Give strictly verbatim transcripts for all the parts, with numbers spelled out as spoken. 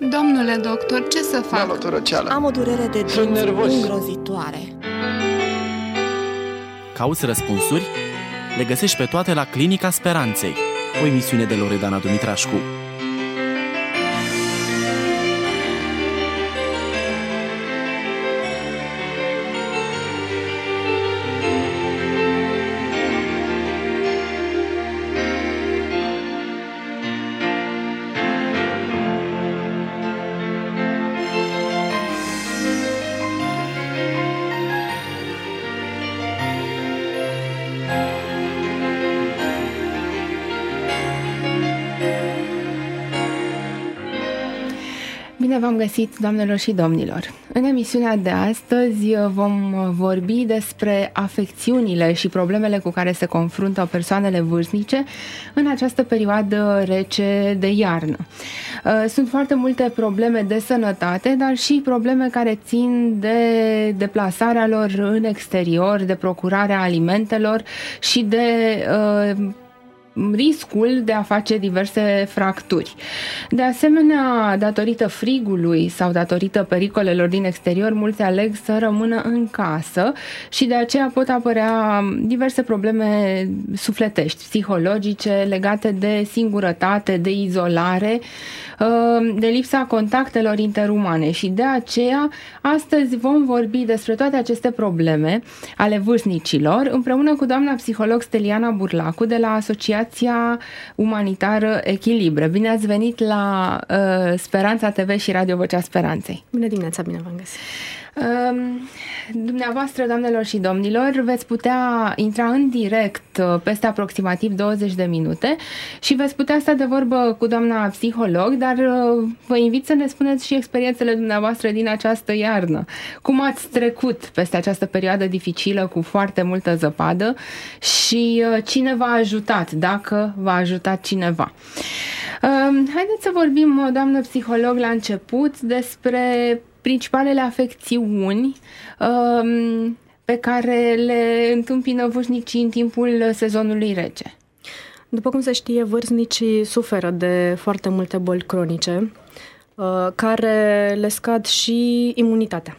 Domnule doctor, ce să fac? Da, răceală. Am o durere de dinți îngrozitoare. Cauți răspunsuri? Le găsești pe toate la Clinica Speranței, o emisiune de Loredana Dumitrașcu. Bine v-am găsit, doamnelor și domnilor! În emisiunea de astăzi vom vorbi despre afecțiunile și problemele cu care se confruntă persoanele vârstnice în această perioadă rece de iarnă. Sunt foarte multe probleme de sănătate, dar și probleme care țin de deplasarea lor în exterior, de procurarea alimentelor și de uh, riscul de a face diverse fracturi. De asemenea, datorită frigului sau datorită pericolelor din exterior, mulți aleg să rămână în casă și de aceea pot apărea diverse probleme sufletești, psihologice, legate de singurătate, de izolare, de lipsa contactelor interumane și de aceea astăzi vom vorbi despre toate aceste probleme ale vârstnicilor împreună cu doamna psiholog Steliana Burlacu de la Asociația Umanitară Echilibre. Bine ați venit la uh, Speranța T V și Radio Vocea Speranței. Bună dimineața, bine v-am găsit. Uh, dumneavoastră, doamnelor și domnilor, veți putea intra în direct peste aproximativ douăzeci de minute și veți putea sta de vorbă cu doamna psiholog, dar uh, vă invit să ne spuneți și experiențele dumneavoastră din această iarnă. Cum ați trecut peste această perioadă dificilă cu foarte multă zăpadă și uh, cine v-a ajutat, dacă v-a ajutat cineva. Uh, haideți să vorbim, doamnă psiholog, la început despre principalele afecțiuni um, pe care le întâmpină vârstnicii în timpul sezonului rece. După cum se știe, vârstnicii suferă de foarte multe boli cronice uh, care le scad și imunitatea.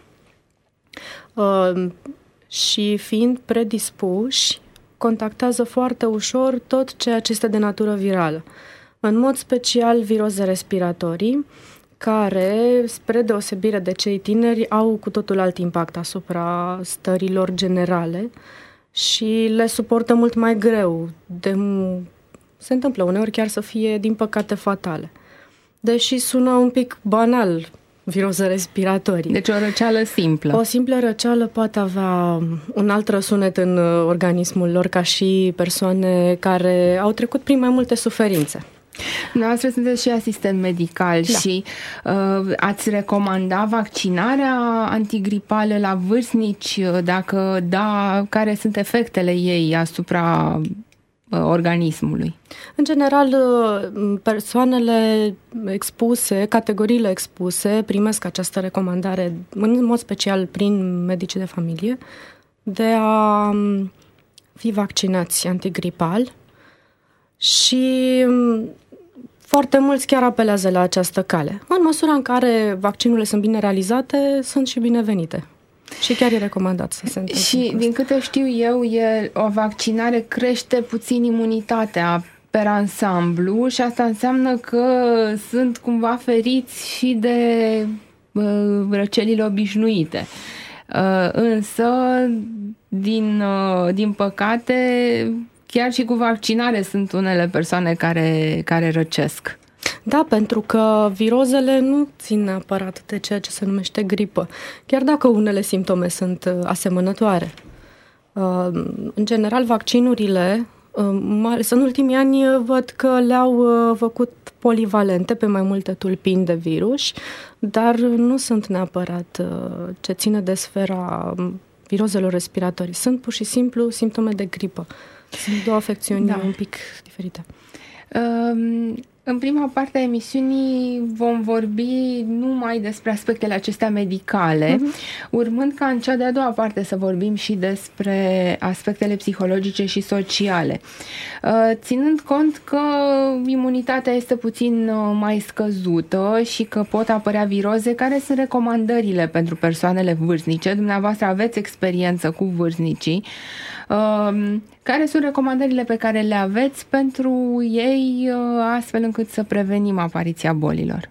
Uh, și fiind predispuși, contactează foarte ușor tot ceea ce este de natură virală. În mod special viroze respiratorii, care, spre deosebire de cei tineri, au cu totul alt impact asupra stărilor generale și le suportă mult mai greu. De, se întâmplă uneori chiar să fie, din păcate, fatale. Deși sună un pic banal, viroze respiratorii. Deci o răceală simplă. O simplă răceală poate avea un alt răsunet în organismul lor, ca și persoane care au trecut prin mai multe suferințe. Dumneavoastră sunteți și asistent medical, da. și uh, ați recomanda vaccinarea antigripală la vârstnici? Dacă da, care sunt efectele ei asupra uh, organismului? În general, persoanele expuse, categoriile expuse, primesc această recomandare, în mod special prin medicii de familie, de a fi vaccinați antigripal și foarte mulți chiar apelează la această cale. În măsura în care vaccinurile sunt bine realizate, sunt și binevenite. Și chiar e recomandat să se întâmple. Și din câte știu eu, e, o vaccinare crește puțin imunitatea per ansamblu și asta înseamnă că sunt cumva feriți și de uh, răcelile obișnuite. Uh, însă, din, uh, din păcate, chiar și cu vaccinare sunt unele persoane care, care răcesc. Da, pentru că virozele nu țin neapărat de ceea ce se numește gripă, chiar dacă unele simptome sunt asemănătoare. În general, vaccinurile, în ultimii ani văd că le-au făcut polivalente pe mai multe tulpini de virus, dar nu sunt neapărat ce ține de sfera virozelor respiratorii. Sunt pur și simplu simptome de gripă. Sunt două afecțiuni da. un pic diferite. În prima parte a emisiunii vom vorbi numai despre aspectele acestea medicale, uh-huh. urmând ca în cea de-a doua parte să vorbim și despre aspectele psihologice și sociale. Ținând cont că imunitatea este puțin mai scăzută și că pot apărea viroze, care sunt recomandările pentru persoanele vârstnice? Dumneavoastră aveți experiență cu vârstnicii. Care sunt recomandările pe care le aveți pentru ei, astfel încât să prevenim apariția bolilor?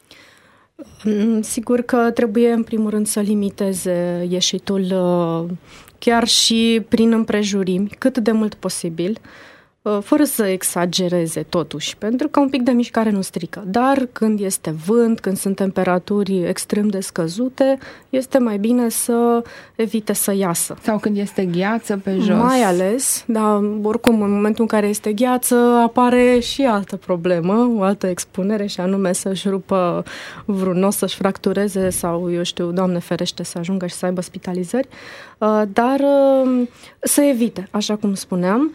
Sigur că trebuie în primul rând să limiteze ieșitul chiar și prin împrejurimi, cât de mult posibil, fără să exagereze totuși, pentru că un pic de mișcare nu strică. Dar când este vânt, când sunt temperaturi extrem de scăzute, este mai bine să evite să iasă. Sau când este gheață pe jos. Mai ales, dar oricum în momentul în care este gheață apare și altă problemă, o altă expunere, și anume să-și rupă vreun os, să-și fractureze sau, eu știu, Doamne ferește, să ajungă și să aibă spitalizări. Dar să evite, așa cum spuneam.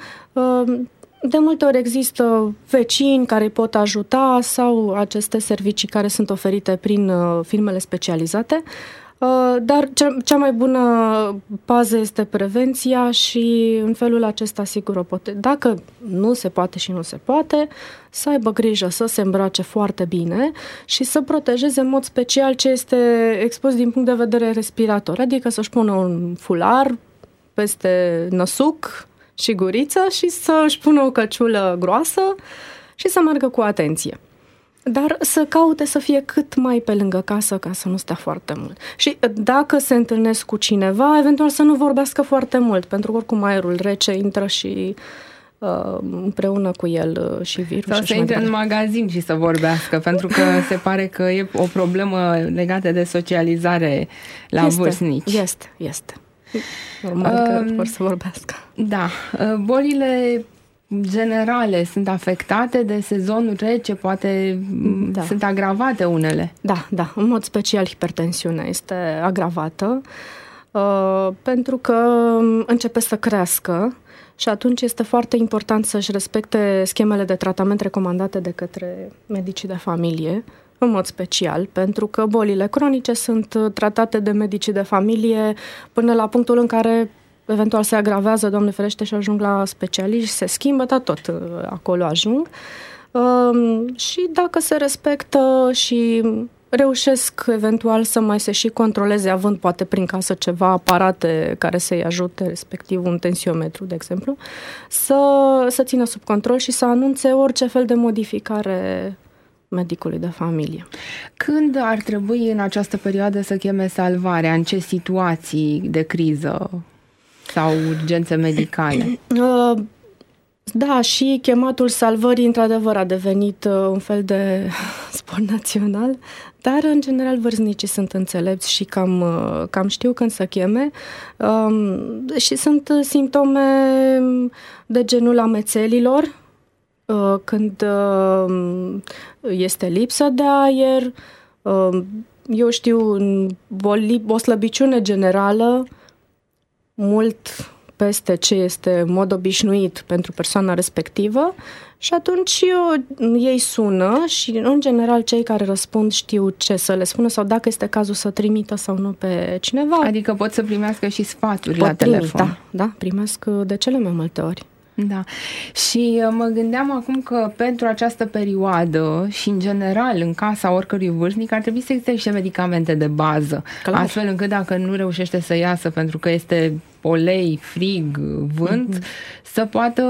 De multe ori există vecini care îi pot ajuta sau aceste servicii care sunt oferite prin firmele specializate, dar cea mai bună pază este prevenția și în felul acesta sigur o poate. Dacă nu se poate și nu se poate, să aibă grijă să se îmbrace foarte bine și să protejeze în mod special ce este expus din punct de vedere respirator, adică să-și pună un fular peste năsuc și guriță și să-și pună o căciulă groasă și să meargă cu atenție. Dar să caute să fie cât mai pe lângă casă ca să nu stea foarte mult. Și dacă se întâlnesc cu cineva, eventual să nu vorbească foarte mult, pentru că oricum aerul rece intră și uh, împreună cu el uh, și virus. Sau să intre în magazin și să vorbească, pentru că se pare că e o problemă legată de socializare la este, vârstnici. Este, este. Normal că uh, vor să vorbească. Da. Bolile generale sunt afectate de sezonul rece, poate da. Sunt agravate unele. Da, da. În mod special hipertensiunea este agravată uh, pentru că începe să crească și atunci este foarte important să-și respecte schemele de tratament recomandate de către medicii de familie, în mod special, pentru că bolile cronice sunt tratate de medicii de familie până la punctul în care eventual se agravează, Doamne ferește, și ajung la specialiști, se schimbă, dar tot acolo ajung. Și dacă se respectă și reușesc eventual să mai se și controleze, având poate prin casă ceva aparate care să-i ajute, respectiv un tensiometru, de exemplu, să, să țină sub control și să anunțe orice fel de modificare medicului de familie. Când ar trebui în această perioadă să cheme salvarea? În ce situații de criză sau urgențe medicale? Da, și chematul salvării într-adevăr a devenit un fel de sport național, dar în general vârstnicii sunt înțelepți și cam, cam știu când să cheme și sunt simptome de genul amețelilor, când este lipsă de aer, eu știu, o slăbiciune generală, mult peste ce este în mod obișnuit pentru persoana respectivă, și atunci eu, ei sună și în general cei care răspund știu ce să le spună sau dacă este cazul să trimită sau nu pe cineva. Adică pot să primească și sfaturi pot la primi, telefon. Da, da, primesc de cele mai multe ori. Da. Și mă gândeam acum că pentru această perioadă și în general în casa oricărui vârstnic ar trebui să existe niște medicamente de bază, clar, astfel încât dacă nu reușește să iasă pentru că este polei, frig, vânt, mm-hmm. să poată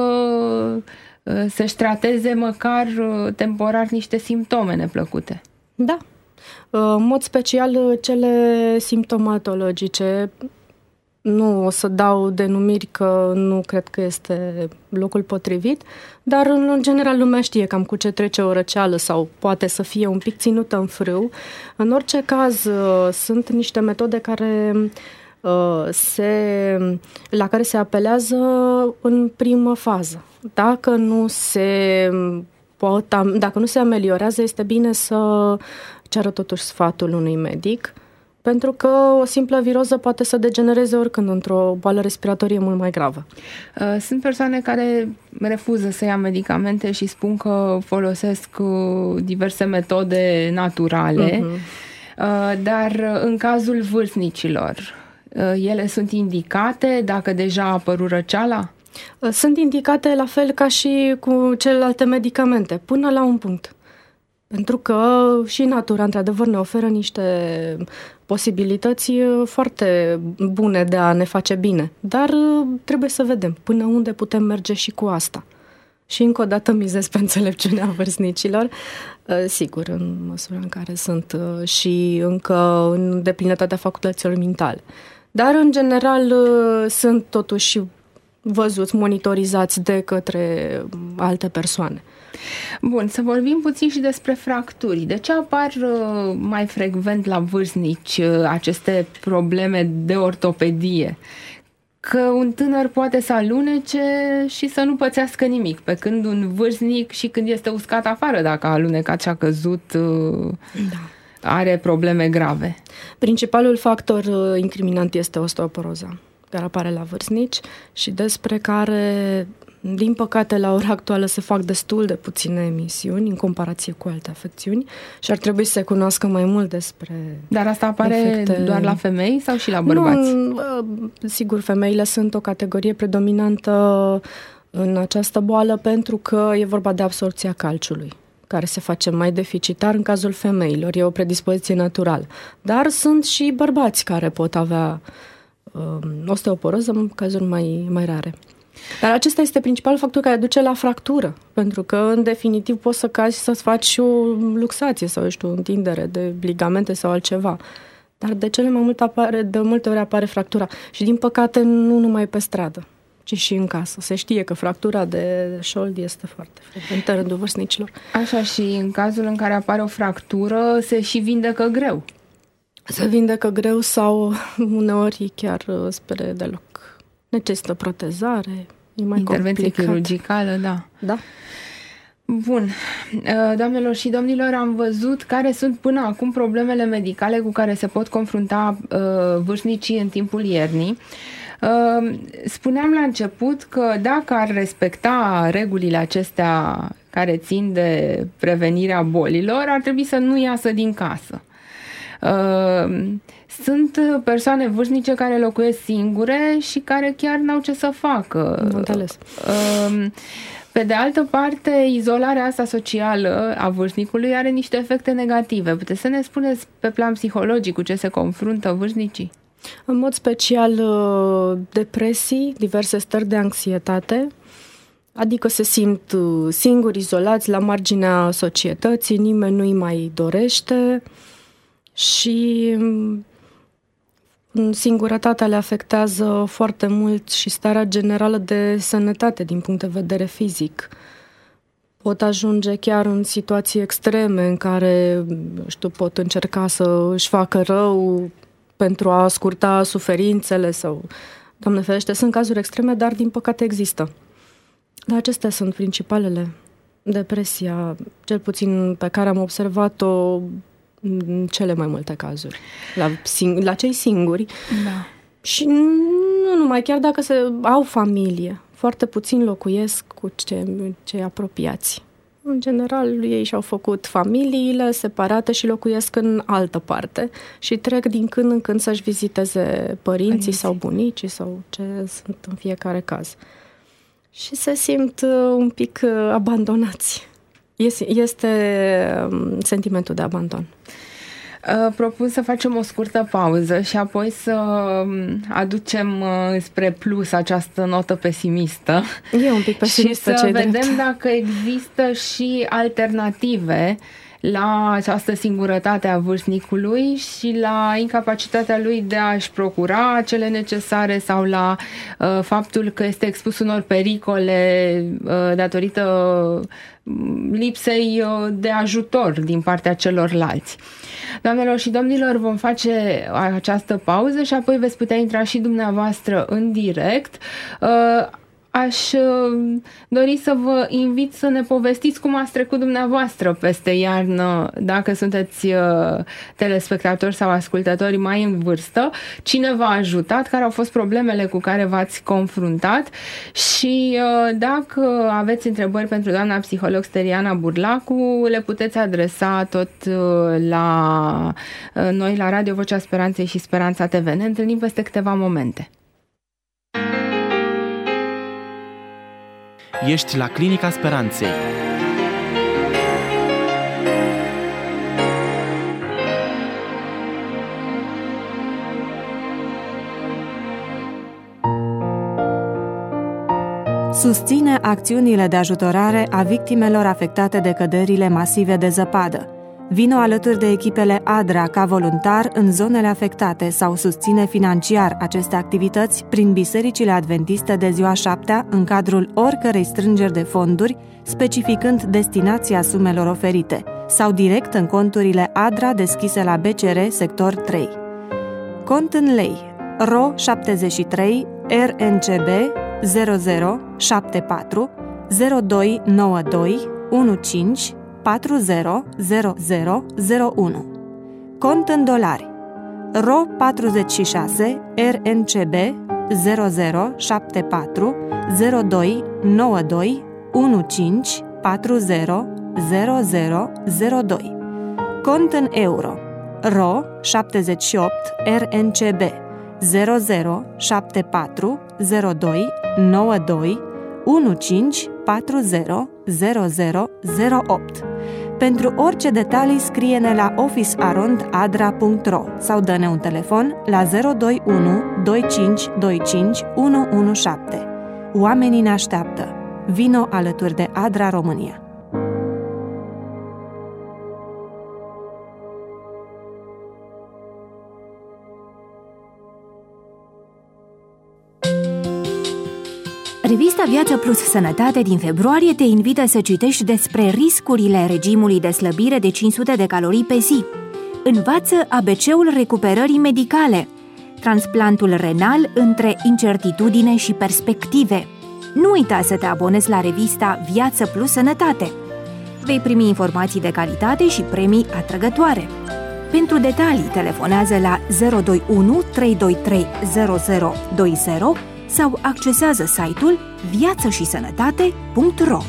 să-și trateze măcar temporar niște simptome neplăcute. Da. În mod special cele simptomatologice. Nu o să dau denumiri că nu cred că este locul potrivit, dar în general lumea știe cam cu ce trece o răceală sau poate să fie un pic ținută în frâu. În orice caz, sunt niște metode care se, la care se apelează în primă fază. Dacă nu se pot, dacă nu se ameliorează, este bine să ceară totuși sfatul unui medic pentru că o simplă viroză poate să degenereze oricând într-o boală respiratorie mult mai gravă. Sunt persoane care refuză să ia medicamente și spun că folosesc diverse metode naturale, uh-huh. dar în cazul vârstnicilor, ele sunt indicate dacă deja a apărut răceala? Sunt indicate la fel ca și cu celelalte medicamente, până la un punct. Pentru că și natura, într-adevăr, ne oferă niște posibilități foarte bune de a ne face bine. Dar trebuie să vedem până unde putem merge și cu asta. Și încă o dată mizez pe înțelepciunea vârstnicilor, sigur, în măsura în care sunt și încă în deplinătatea facultăților mentale. Dar, în general, sunt totuși văzuți, monitorizați de către alte persoane. Bun, să vorbim puțin și despre fracturi. De ce apar mai frecvent la vârstnici aceste probleme de ortopedie? Că un tânăr poate să alunece și să nu pățească nimic, pe când un vârstnic și când este uscat afară, dacă a alunecat și a căzut, da. are probleme grave. Principalul factor incriminant este osteoporoza, care apare la vârstnici și despre care, din păcate, la ora actuală se fac destul de puține emisiuni în comparație cu alte afecțiuni și ar trebui să se cunoască mai mult despre Dar asta apare efecte... doar la femei sau și la bărbați? Nu, sigur, femeile sunt o categorie predominantă în această boală pentru că e vorba de absorbția calciului, care se face mai deficitar în cazul femeilor. E o predispoziție naturală. Dar sunt și bărbați care pot avea osteoporoză în cazuri mai, mai rare. Dar acesta este principalul factor care duce la fractură, pentru că, în definitiv, poți să cazi și să-ți faci și o luxație sau, eu știu, o întindere de ligamente sau altceva. Dar de cele mai multe, apare, de multe ori apare fractura. Și, din păcate, nu numai pe stradă, ci și în casă. Se știe că fractura de șold este foarte frecventă în rândul vârstnicilor. Așa, și în cazul în care apare o fractură, se și vindecă greu. Se vindecă greu sau uneori chiar spre deloc. Necesită protezare, e mai intervenție complicat. chirurgicală, da. Da. Bun. Doamnelor și domnilor, am văzut care sunt până acum problemele medicale cu care se pot confrunta uh, vârstnicii în timpul iernii. Uh, spuneam la început că dacă ar respecta regulile acestea care țin de prevenirea bolilor, ar trebui să nu iasă din casă. Uh, sunt persoane vârstnice care locuiesc singure și care chiar n-au ce să facă. Am înțeles. Uh, pe de altă parte, izolarea asta socială a vârstnicului are niște efecte negative. Puteți să ne spuneți pe plan psihologic cu ce se confruntă vârstnicii? În mod special depresii, diverse stări de anxietate, adică se simt singuri, izolați, la marginea societății, nimeni nu-i mai dorește și singurătatea le afectează foarte mult și starea generală de sănătate din punct de vedere fizic. Pot ajunge chiar în situații extreme în care, știu, pot încerca să își facă rău pentru a scurta suferințele sau, Doamne ferește, sunt cazuri extreme, dar din păcate există. Dar acestea sunt principalele. Depresia, cel puțin pe care am observat-o în cele mai multe cazuri. La, sing- la cei singuri. Da. Și nu numai, chiar dacă se au familie, foarte puțin locuiesc cu cei, cei apropiați. În general, ei și-au făcut familiile separate și locuiesc în altă parte și trec din când în când să-și viziteze părinții, părinții. sau bunicii sau ce sunt în fiecare caz. Și se simt un pic abandonați. Este sentimentul de abandon. Propun să facem o scurtă pauză și apoi să aducem spre plus această notă pesimistă. E un pic pesimistă, și să vedem drept. dacă există și alternative la această singurătate a vârstnicului și la incapacitatea lui de a-și procura cele necesare sau la uh, faptul că este expus unor pericole uh, datorită lipsei uh, de ajutor din partea celorlalți. Doamnelor și domnilor, vom face această pauză și apoi veți putea intra și dumneavoastră în direct. Uh, aș dori să vă invit să ne povestiți cum ați trecut dumneavoastră peste iarnă, dacă sunteți telespectatori sau ascultători mai în vârstă, cine v-a ajutat, care au fost problemele cu care v-ați confruntat și dacă aveți întrebări pentru doamna psiholog Steliana Burlacu, le puteți adresa tot la noi la Radio Vocea Speranței și Speranța T V. Ne întâlnim peste câteva momente. Ești la Clinica Speranței. Susține acțiunile de ajutorare a victimelor afectate de căderile masive de zăpadă. Vino alături de echipele ADRA ca voluntar în zonele afectate sau susține financiar aceste activități prin bisericile adventiste de ziua șaptea în cadrul oricărei strângeri de fonduri, specificând destinația sumelor oferite, sau direct în conturile ADRA deschise la B C R sector trei. Cont în lei R O șaptezeci și trei R N C B zero zero șapte patru zero doi nouă doi unu cinci patru zero zero zero zero unu. Cont în dolari R O patruzeci și șase R N C B zero zero șapte patru zero doi nouă doi unu cinci patru zero zero zero zero doi. Cont în euro R O șaptezeci și opt R N C B zero zero șapte patru zero doi nouă doi unu cinci patru zero zero zero zero opt. Pentru orice detalii scrie-ne la office arond adra punct ro sau dă-ne un telefon la zero doi unu doi cinci doi cinci unu unu șapte. Oamenii ne așteaptă. Vino alături de ADRA România. Revista Viață Plus Sănătate din februarie te invită să citești despre riscurile regimului de slăbire de cinci sute de calorii pe zi. Învață A B C-ul recuperării medicale, transplantul renal între incertitudine și perspective. Nu uita să te abonezi la revista Viață Plus Sănătate. Vei primi informații de calitate și premii atrăgătoare. Pentru detalii, telefonează la zero doi unu trei doi trei zero zero doi zero sau accesează site-ul viață și sănătate punct ro.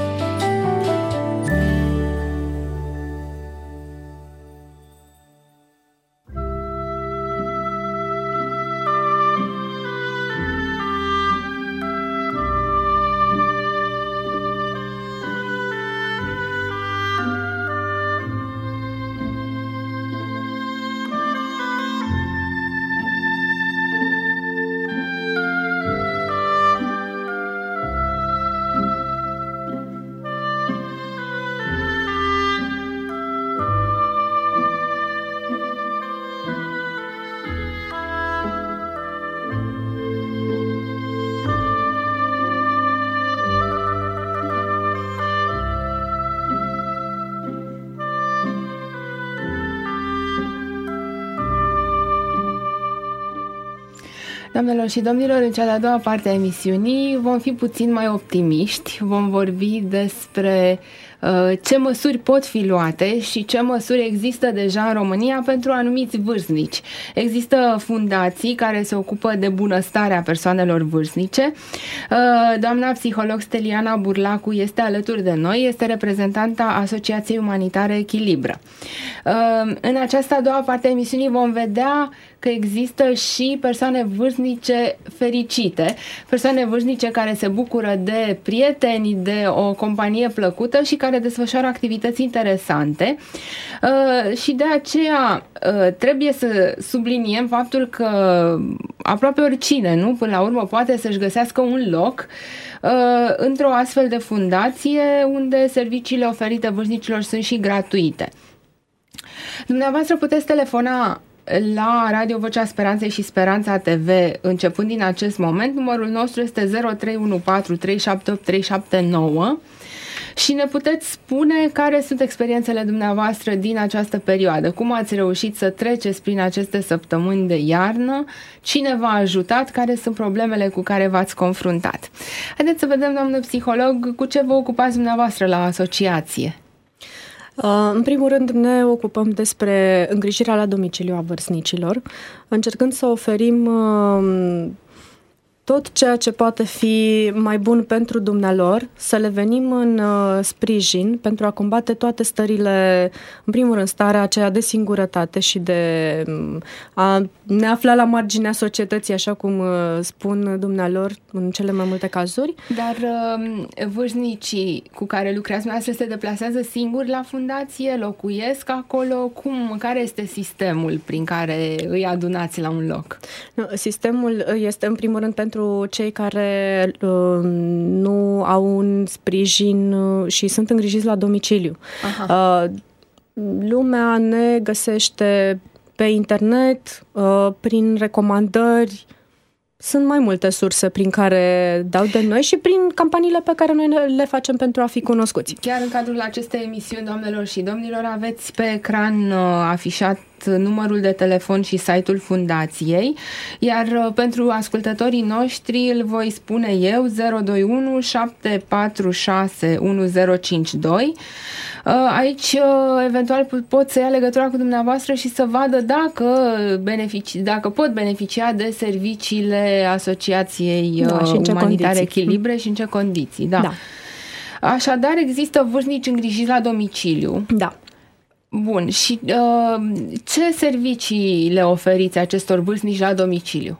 Doamnelor și domnilor, în cea de-a doua parte a emisiunii vom fi puțin mai optimiști, vom vorbi despre uh, ce măsuri pot fi luate și ce măsuri există deja în România pentru anumiți vârstnici. Există fundații care se ocupă de bunăstarea persoanelor vârstnice. Uh, doamna psiholog Steliana Burlacu este alături de noi, este reprezentanta Asociației Umanitare Echilibră. Uh, în această a doua parte a emisiunii vom vedea că există și persoane vârstnice fericite, persoane vârstnice care se bucură de prieteni, de o companie plăcută și care desfășoară activități interesante. Uh, și de aceea uh, trebuie să subliniem faptul că aproape oricine, nu, până la urmă, poate să-și găsească un loc uh, într-o astfel de fundație unde serviciile oferite vârstnicilor sunt și gratuite. Dumneavoastră puteți telefona la Radio Vocea Speranței și Speranța T V începând din acest moment. Numărul nostru este zero trei unu patru trei șapte opt trei șapte nouă Și ne puteți spune care sunt experiențele dumneavoastră din această perioadă? Cum ați reușit să treceți prin aceste săptămâni de iarnă? Cine v-a ajutat? Care sunt problemele cu care v-ați confruntat? Haideți să vedem, doamnă psiholog, cu ce vă ocupați dumneavoastră la asociație. În primul rând ne ocupăm despre îngrijirea la domiciliu a vârstnicilor, încercând să oferim tot ceea ce poate fi mai bun pentru dumnealor, să le venim în uh, sprijin pentru a combate toate stările, în primul rând starea aceea de singurătate și de um, a ne afla la marginea societății, așa cum uh, spun dumnealor în cele mai multe cazuri. Dar uh, vârstnicii cu care lucrați dumneavoastră se deplasează singuri la fundație, locuiesc acolo? Cum, care este sistemul prin care îi adunați la un loc? No, sistemul este în primul rând pentru pentru cei care uh, nu au un sprijin uh, și sunt îngrijiți la domiciliu. Uh, lumea ne găsește pe internet, uh, prin recomandări. Sunt mai multe surse prin care dau de noi și prin campaniile pe care noi le facem pentru a fi cunoscuți. Chiar în cadrul acestei emisiuni, doamnelor și domnilor, aveți pe ecran uh, afișat numărul de telefon și site-ul fundației, iar uh, pentru ascultătorii noștri îl voi spune eu, zero doi unu șapte patru șase unu zero cinci doi. Uh, aici, uh, eventual, pot să ia legătura cu dumneavoastră și să vadă dacă, benefici, dacă pot beneficia de serviciile Asociației uh, da, și Umanitare Echilibre și în ce condiții. Da. Da. Așadar, există vârstnici îngrijiți la domiciliu. Da. Bun. Și uh, ce servicii le oferiți acestor vârstnici la domiciliu?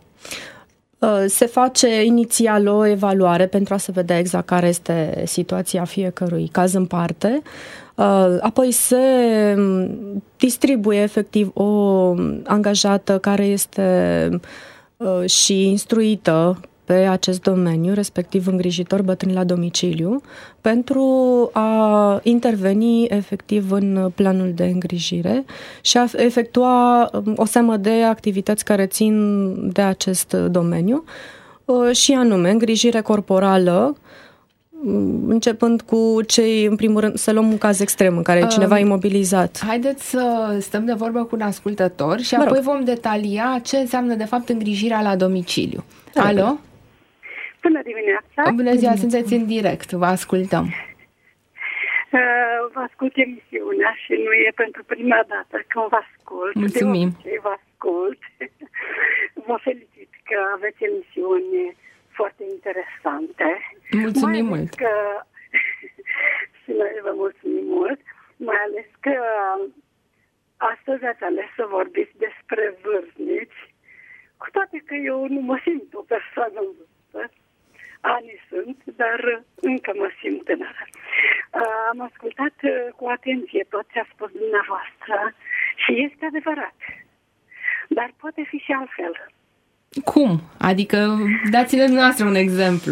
Se face inițial o evaluare pentru a se vedea exact care este situația fiecărui caz în parte. Apoi se distribuie efectiv o angajată care este și instruită pe acest domeniu, respectiv îngrijitor bătrân la domiciliu, pentru a interveni efectiv în planul de îngrijire și a efectua o seamă de activități care țin de acest domeniu, și anume îngrijire corporală, începând cu cei, în primul rând, să luăm un caz extrem în care uh, cineva e imobilizat. Haideți să stăm de vorbă cu un ascultător și apoi vom detalia ce înseamnă de fapt îngrijirea la domiciliu. Alo? Bună dimineața! Bună ziua, sunteți în direct, vă ascultăm. Uh, vă ascult emisiunea și nu e pentru prima dată când vă ascult. Mulțumim! De vă ascult. Vă felicit că aveți emisiuni foarte interesante. Mulțumim mai mult! Că, și noi vă mulțumim mult, mai ales că astăzi ați ales să vorbiți despre vârstnici, cu toate că eu nu mă simt o persoană în vârstă. Anii sunt, dar încă mă simt tânără. Am ascultat cu atenție tot ce a spus dumneavoastră și este adevărat. Dar poate fi și altfel. Cum? Adică dați-ne dumneavoastră un exemplu.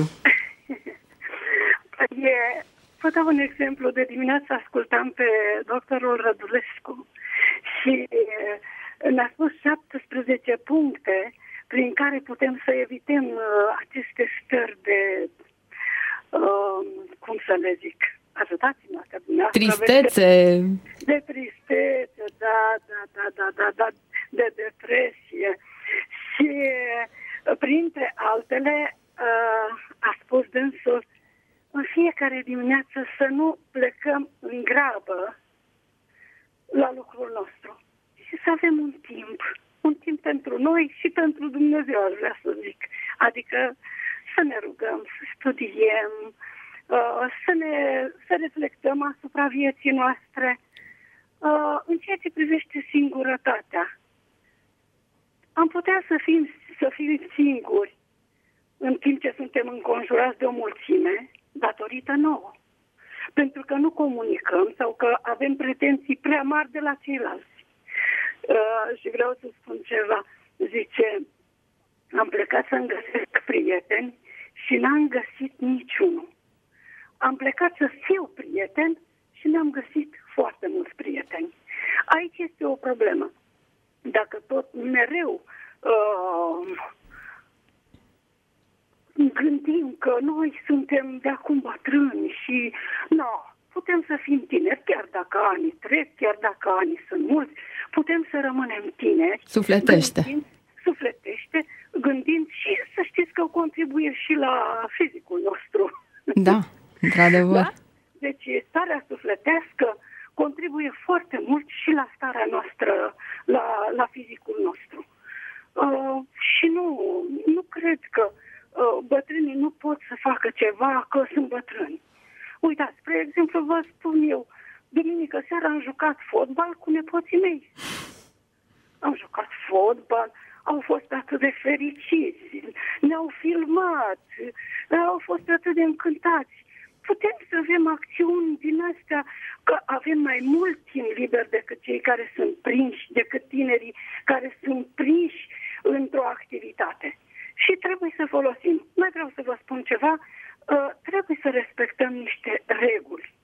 E, vă dau un exemplu. De dimineață ascultam pe doctorul Rădulescu și ne-a spus șaptesprezece puncte prin care putem să evităm uh, aceste stări de, uh, cum să le zic, ajutați-mă că dumneavoastră... Tristețe. De, de tristețe, da, da, da, da, da, da, de depresie. Și uh, printre altele uh, a spus dânsul, în fiecare dimineață să nu plecăm în grabă la lucrul nostru și să avem un timp. Un timp pentru noi și pentru Dumnezeu, aș vrea să zic. Adică să ne rugăm, să studiem, să ne să reflectăm asupra vieții noastre în ceea ce privește singurătatea. Am putea să fim, să fim singuri în timp ce suntem înconjurați de o mulțime datorită nouă. Pentru că nu comunicăm sau că avem pretenții prea mari de la ceilalți. Uh, și vreau să spun ceva. Zice, am plecat să-mi găsesc prieteni și n-am găsit niciunul. Am plecat să fiu prieten și n-am găsit foarte mulți prieteni. Aici este o problemă. Dacă tot mereu uh, gândim că noi suntem de acum bătrâni și no, putem să fim tineri, chiar dacă anii trec, chiar dacă anii sunt mulți, putem să rămânem tineri. Sufletește. Gândind, sufletește, gândind și să știți că contribuie și la fizicul nostru. Da, într-adevăr. Da? Deci starea sufletească contribuie foarte mult și la starea noastră, la, la fizicul nostru. Uh, și nu, nu cred că uh, bătrânii nu pot să facă ceva că sunt bătrâni. Uitați, spre exemplu, vă spun eu, duminică seara am jucat fotbal cu nepoții mei. Am jucat fotbal, au fost atât de fericiți, ne-au filmat, au fost atât de încântați. Putem să avem acțiuni din astea, că avem mai mult timp liber decât cei care sunt prinși, decât tinerii care sunt prinși într-o activitate. Și trebuie să folosim. Mai vreau să vă spun ceva, uh, trebuie să respectăm niște reguli.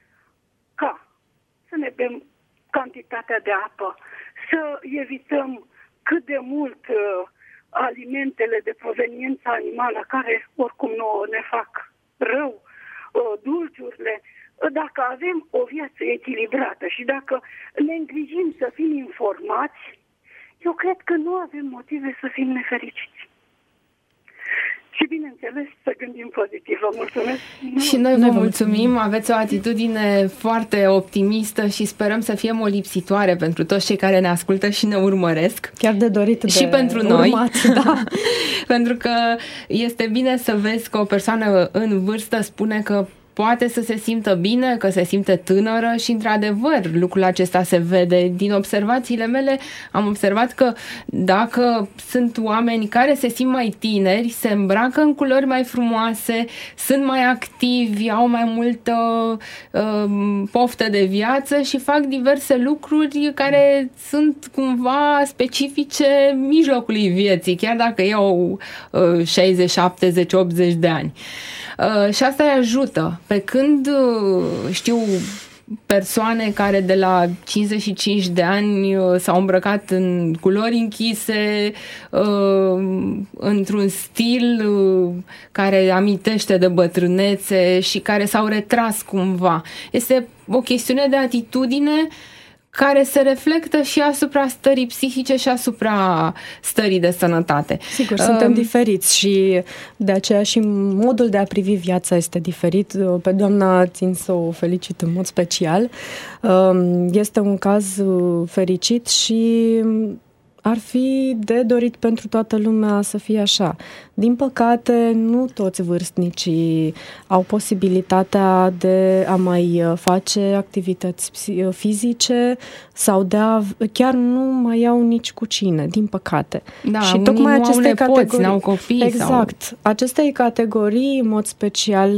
Ca să ne bem cantitatea de apă, să evităm cât de mult uh, alimentele de proveniență animală, care oricum nouă ne fac rău, dulciurile, dacă avem o viață echilibrată și dacă ne îngrijim să fim informați, eu cred că nu avem motive să fim nefericiți. Și bineînțeles să gândim pozitiv. Vă mulțumesc. Și noi vă mulțumim. Aveți o atitudine foarte optimistă și sperăm să fie molipsitoare pentru toți cei care ne ascultă și ne urmăresc. Chiar de dorit de și pentru noi. Urmat, da. Pentru că este bine să vezi că o persoană în vârstă spune că poate să se simtă bine, că se simte tânără și, într-adevăr, lucrul acesta se vede. Din observațiile mele am observat că dacă sunt oameni care se simt mai tineri, se îmbracă în culori mai frumoase, sunt mai activi, au mai multă uh, poftă de viață și fac diverse lucruri care sunt cumva specifice mijlocului vieții, chiar dacă ei au uh, șaizeci, șaptezeci, optzeci de ani. Uh, și asta îi ajută. Pe când uh, știu persoane care de la cincizeci și cinci de ani uh, s-au îmbrăcat în culori închise, uh, într-un stil uh, care amintește de bătrânețe și care s-au retras cumva. Este o chestiune de atitudine care se reflectă și asupra stării psihice și asupra stării de sănătate. Sigur, uh, suntem diferiți și de aceea și modul de a privi viața este diferit. Pe doamna țin să o felicit în mod special. Uh, este un caz fericit și ar fi de dorit pentru toată lumea să fie așa. Din păcate, nu toți vârstnicii au posibilitatea de a mai face activități fizice sau de a chiar nu mai au nici cu cine, din păcate. Da, și unii tocmai nu aceste au nepoți, categorii, n-au copii. Exact. Sau... Acestei categorii, în mod special,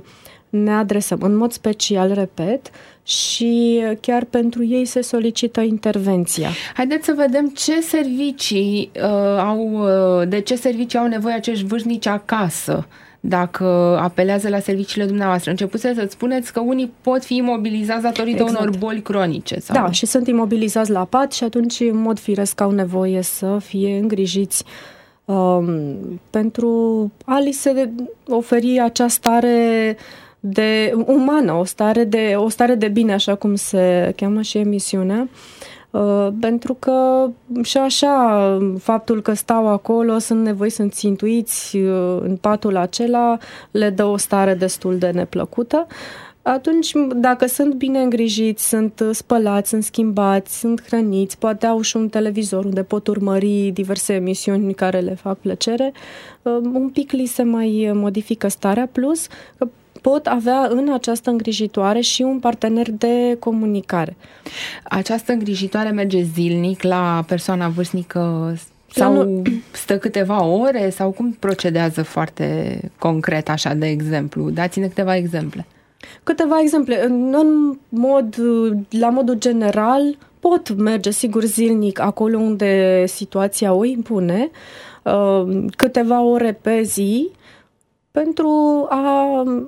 ne adresăm. În mod special, repet, și chiar pentru ei se solicită intervenția. Haideți să vedem ce servicii uh, au, uh, de ce servicii au nevoie acești vârstnici acasă, dacă apelează la serviciile dumneavoastră. Începuți să-ți spuneți că unii pot fi imobilizați datorită exact. unor boli cronice. Sau... Da, și sunt imobilizați la pat și atunci, în mod firesc, au nevoie să fie îngrijiți um, pentru a li se oferi acea stare de umană, o stare de, o stare de bine, așa cum se cheamă și emisiunea, uh, pentru că și așa faptul că stau acolo, sunt nevoiți, sunt țintuiți uh, în patul acela, le dă o stare destul de neplăcută. Atunci, dacă sunt bine îngrijiți, sunt spălați, sunt schimbați, sunt hrăniți, poate au și un televizor unde pot urmări diverse emisiuni care le fac plăcere, uh, un pic li se mai modifică starea, plus că pot avea în această îngrijitoare și un partener de comunicare. Această îngrijitoare merge zilnic la persoana vârstnică sau nu... stă câteva ore sau cum procedează foarte concret, așa, de exemplu? Dați-ne câteva exemple. Câteva exemple. În mod, la modul general, pot merge, sigur, zilnic acolo unde situația o impune, câteva ore pe zi, pentru a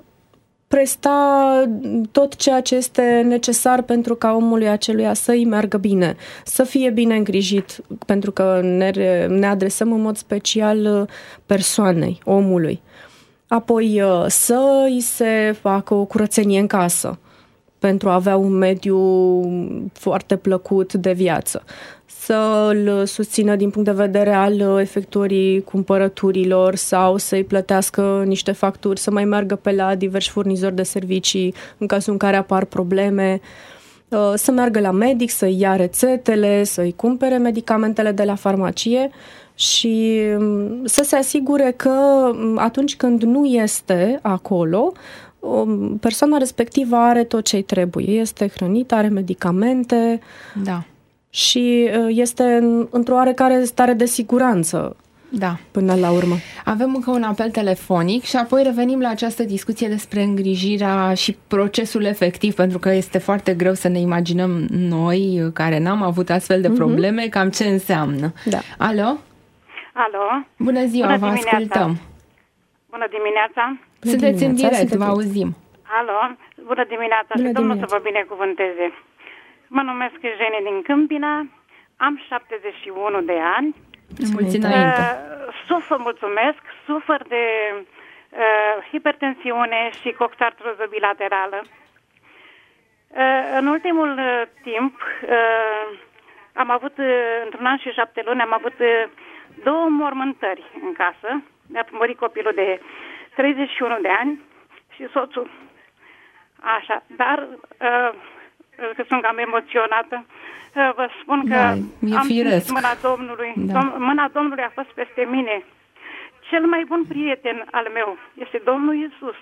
presta tot ceea ce este necesar pentru ca omului aceluia să îi meargă bine, să fie bine îngrijit, pentru că ne, ne adresăm în mod special persoanei, omului. Apoi să îi se facă o curățenie în casă. pentru a avea un mediu foarte plăcut de viață. Să îl susțină din punct de vedere al efectuării cumpărăturilor sau să-i plătească niște facturi, să mai meargă pe la diversi furnizori de servicii în cazul în care apar probleme, să meargă la medic, să-i ia rețetele, să-i cumpere medicamentele de la farmacie și să se asigure că atunci când nu este acolo, persoana respectivă are tot ce-i trebuie. Este hrănită, are medicamente, da. Și este într-o oarecare stare de siguranță. Da. Până la urmă. Avem încă un apel telefonic și apoi revenim la această discuție despre îngrijirea și procesul efectiv, pentru că este foarte greu să ne imaginăm noi, care n-am avut astfel de probleme, mm-hmm. cam ce înseamnă. Da. Alo? Alo? Bună ziua, Bună vă dimineața. Ascultăm. Bună dimineața. Bună Sunteți dimineața. În direct, vă auzim. Alo? Bună dimineața. Bună și Domnul dimineața. Să vă binecuvânteze. Mă numesc Eugenie din Câmpina, am șaptezeci și unu de ani. Mulți înainte. Uh, sufăr, mulțumesc, sufăr de uh, hipertensiune și coxartroză bilaterală. Uh, în ultimul uh, timp, uh, am avut, uh, într-un an și șapte luni, am avut uh, două mormântări în casă. Mi-a murit copilul de treizeci și unu de ani și soțul. Așa, dar... Uh, că sunt cam emoționată, vă spun că da, am simțit mâna Domnului. Da. Mâna Domnului a fost peste mine. Cel mai bun prieten al meu este Domnul Iisus.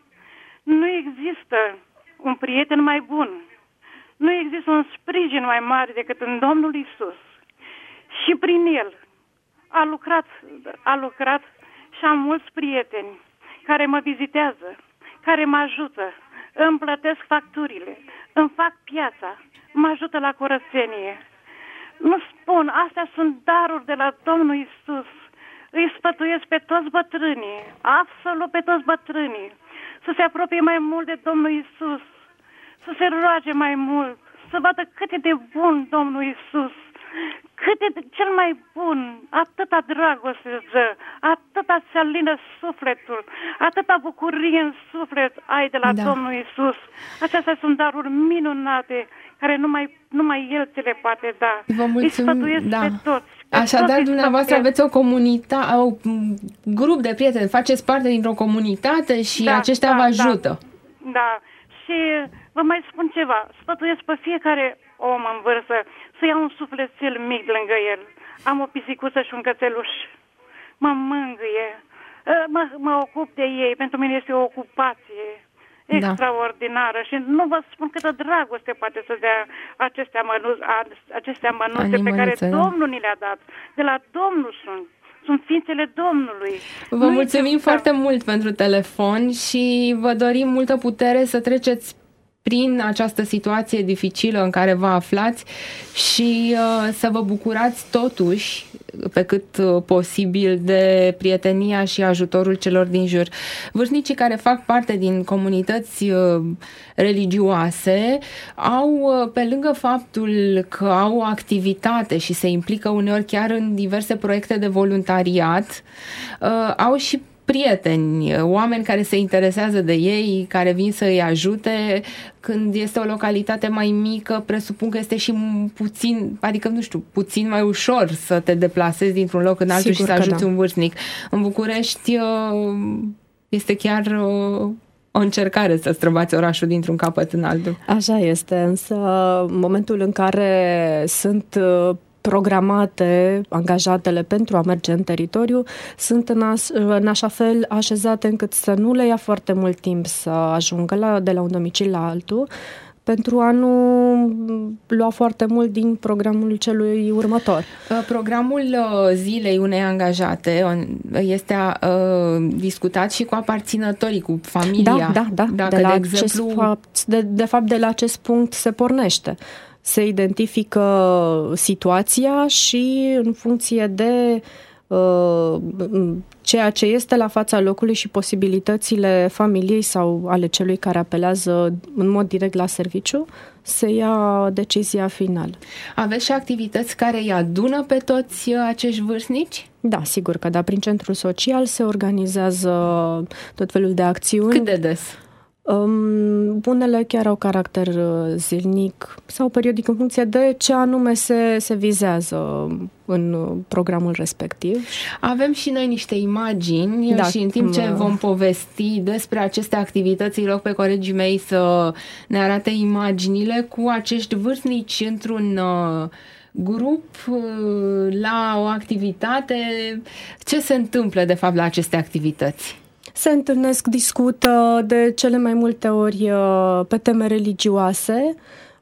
Nu există un prieten mai bun. Nu există un sprijin mai mare decât în Domnul Iisus. Și prin El a lucrat, a lucrat și am mulți prieteni care mă vizitează, care mă ajută, îmi plătesc facturile, îmi fac piața, mă ajută la curățenie. Nu spun, astea sunt daruri de la Domnul Iisus. Îi sfătuiesc pe toți bătrânii, absolut pe toți bătrânii, să se apropie mai mult de Domnul Iisus, să se roage mai mult, să vadă cât e de bun Domnul Iisus, cât e de cel mai bun, atâta dragoste dă, atâta se alină sufletul, atâta bucurie în suflet ai de la da. Domnul Iisus. Acestea sunt daruri minunate, care numai, numai El ți le poate da. Vă mulțumim, da. Pe toți. Pe Așadar, toți dumneavoastră aveți o comunitate, un grup de prieteni, faceți parte dintr-o comunitate și da, aceștia da, vă ajută. Da. da, și vă mai spun ceva, sfătuiesc pe fiecare om în vârstă să ia un sufletel mic lângă el. Am o pisicuță și un cățeluș. Mă mângâie, mă, mă ocup de ei, pentru mine este o ocupație extraordinară da. Și nu vă spun câtă dragoste poate să dea aceste, amănu, aceste amănunțe pe care da. Domnul ni le-a dat. De la Domnul sunt. Sunt ființele Domnului. Vă nu mulțumim foarte mult pentru telefon și vă dorim multă putere să treceți prin această situație dificilă în care vă aflați și uh, să vă bucurați totuși pe cât uh, posibil de prietenia și ajutorul celor din jur. Vârstnicii care fac parte din comunități uh, religioase au, uh, pe lângă faptul că au o activitate și se implică uneori chiar în diverse proiecte de voluntariat, uh, au și prieteni, oameni care se interesează de ei, care vin să îi ajute. Când este o localitate mai mică, presupun că este și puțin, adică nu știu, puțin mai ușor să te deplasezi dintr-un loc în altul Sigur și să ajuți da. Un vârstnic. În București este chiar o încercare să străbați orașul dintr-un capăt în altul. Așa este, însă în momentul în care sunt programate angajatele pentru a merge în teritoriu sunt în, as, în așa fel așezate încât să nu le ia foarte mult timp să ajungă la, de la un domiciliu la altul, pentru a nu lua foarte mult din programul celui următor. Programul zilei unei angajate este discutat și cu aparținătorii, cu familia. Da, da, da. Dacă, de, la de, exemplu... acest fapt, de, de fapt, de la acest punct se pornește. Se identifică situația și în funcție de uh, ceea ce este la fața locului și posibilitățile familiei sau ale celui care apelează în mod direct la serviciu, se ia decizia finală. Aveți și activități care îi adună pe toți acești vârstnici? Da, sigur că da. Prin centrul social se organizează tot felul de acțiuni. Cât de des? Um, unele chiar au caracter zilnic sau periodic în funcție de ce anume se, se vizează în programul respectiv. Avem și noi niște imagini da, și în timp ce vom povesti despre aceste activități, îi rog pe colegii mei să ne arate imaginile cu acești vârstnici într-un uh, grup uh, la o activitate. Ce se întâmplă de fapt la aceste activități? Se întâlnesc, discută de cele mai multe ori pe teme religioase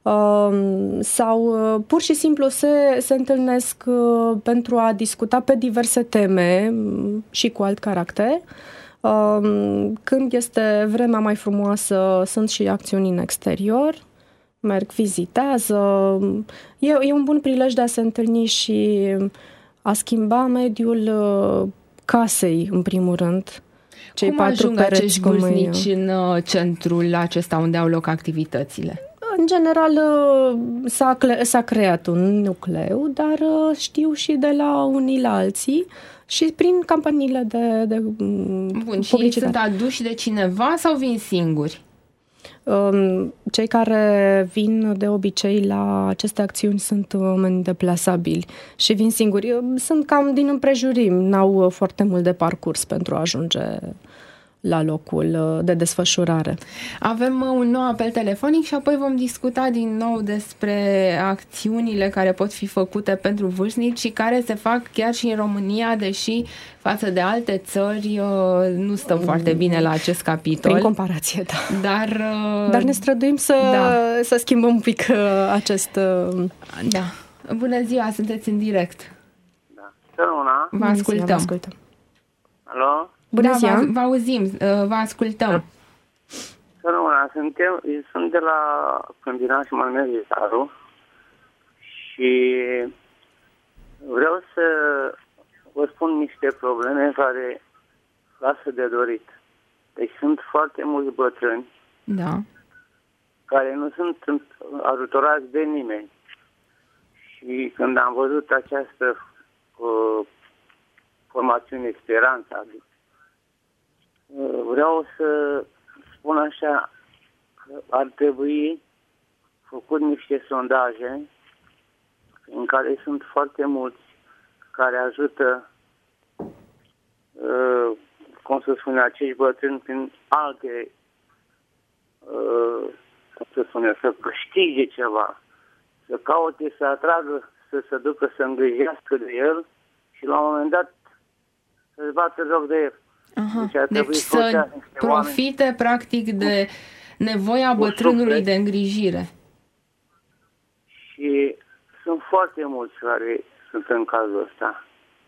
sau pur și simplu se, se întâlnesc pentru a discuta pe diverse teme și cu alt caracter. Când este vremea mai frumoasă, sunt și acțiuni în exterior, merg, vizitează. E, e un bun prilej de a se întâlni și a schimba mediul casei, în primul rând. Cei Cum patru ajung acești vârstnici eu. în centrul acesta unde au loc activitățile? În general s-a, s-a creat un nucleu, dar știu și de la unii la alții și prin campaniile de, de Bun, și ei sunt aduși de cineva sau vin singuri? Cei care vin de obicei la aceste acțiuni sunt oameni deplasabili și vin singuri. Sunt cam din împrejurim, n-au foarte mult de parcurs pentru a ajunge la locul de desfășurare. Avem un nou apel telefonic și apoi vom discuta din nou despre acțiunile care pot fi făcute pentru vârstnici și care se fac chiar și în România, deși față de alte țări nu stăm foarte bine la acest capitol. Prin comparație, da. Dar, Dar ne străduim să, da. să schimbăm un pic acest... Da. Bună ziua, sunteți în direct. Da. Săruna. Vă ascultăm. Vă ascultăm. Alo? Bună da, ziua. Vă, vă auzim, vă ascultăm. Săruna, suntem, sunt de la Câmpina și mă numesc Visaru și vreau să vă spun niște probleme care lasă de dorit. Deci sunt foarte mulți bătrâni da. care nu sunt ajutorați de nimeni. Și când am văzut această uh, formațiune Speranța, uh, vreau să spun așa că ar trebui făcut niște sondaje în care sunt foarte mulți care ajută uh, cum să spune, acești bătrâni prin alte uh, cum să spune, să câștige ceva, să caute, să atragă, să se ducă, să îngrijească de el și la un moment dat să-și bată joc de el. Aha. Deci, deci să profite oameni practic de nevoia bătrânului de îngrijire. Și sunt foarte mulți care sunt în cazul ăsta.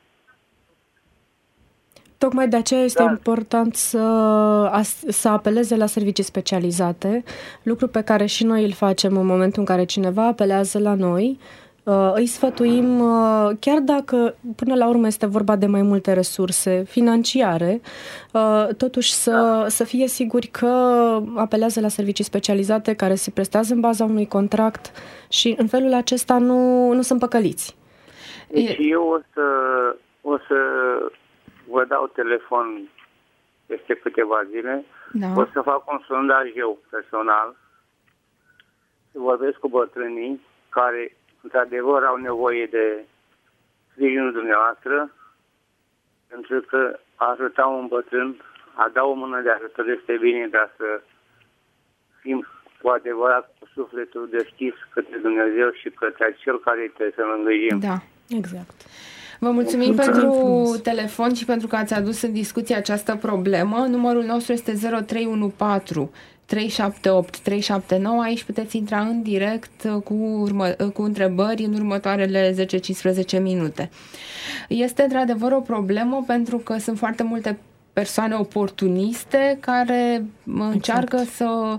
Tocmai de aceea este da. important să, să apeleze la servicii specializate, lucru pe care și noi îl facem în momentul în care cineva apelează la noi. Îi sfătuim, chiar dacă până la urmă este vorba de mai multe resurse financiare, totuși să, da. să fie siguri că apelează la servicii specializate care se prestează în baza unui contract și în felul acesta nu, nu sunt păcăliți. Deci eu o să, o să vă dau telefon peste câteva zile, da. o să fac un sondaj eu personal, să vorbesc cu bătrânii care într-adevăr au nevoie de sprijinul dumneavoastră, pentru că a ajuta un bătrân, a da o mână de ajutor este bine, dar să fim cu adevărat cu sufletul deschis către Dumnezeu și către cel care trebuie să-l îngrijim. Da, exact. Vă mulțumim pentru telefon și pentru că ați adus în discuție această problemă. Numărul nostru este zero trei unu patru trei șapte opt trei șapte nouă. Aici puteți intra în direct cu, urmă, cu întrebări în următoarele zece cincisprezece minute. Este într-adevăr o problemă pentru că sunt foarte multe persoane oportuniste care încearcă exact. să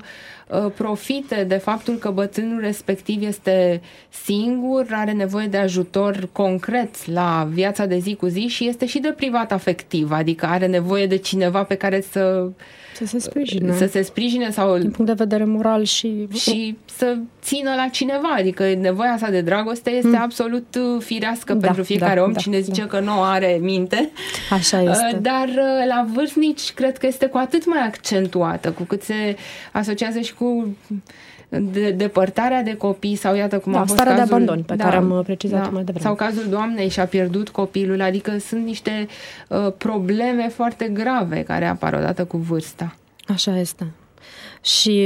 profite de faptul că bătrânul respectiv este singur, are nevoie de ajutor concret la viața de zi cu zi și este și deprivat afectiv, adică are nevoie de cineva pe care să să se sprijine, să se sprijine sau din punct de vedere moral și și să țină la cineva, adică nevoia asta de dragoste este mm. absolut firească da, pentru fiecare da, om, da, cine zice da. că nu are minte. Așa este. Dar la vârstnici cred că este cu atât mai accentuată, cu cât se asociază și cu de, depărtarea de copii sau iată cum da, a fost starea cazul, de abandon pe da, care am precizat da, mai devreme. Sau cazul doamnei și-a pierdut copilul, adică sunt niște uh, probleme foarte grave care apar odată cu vârsta. Așa este. Și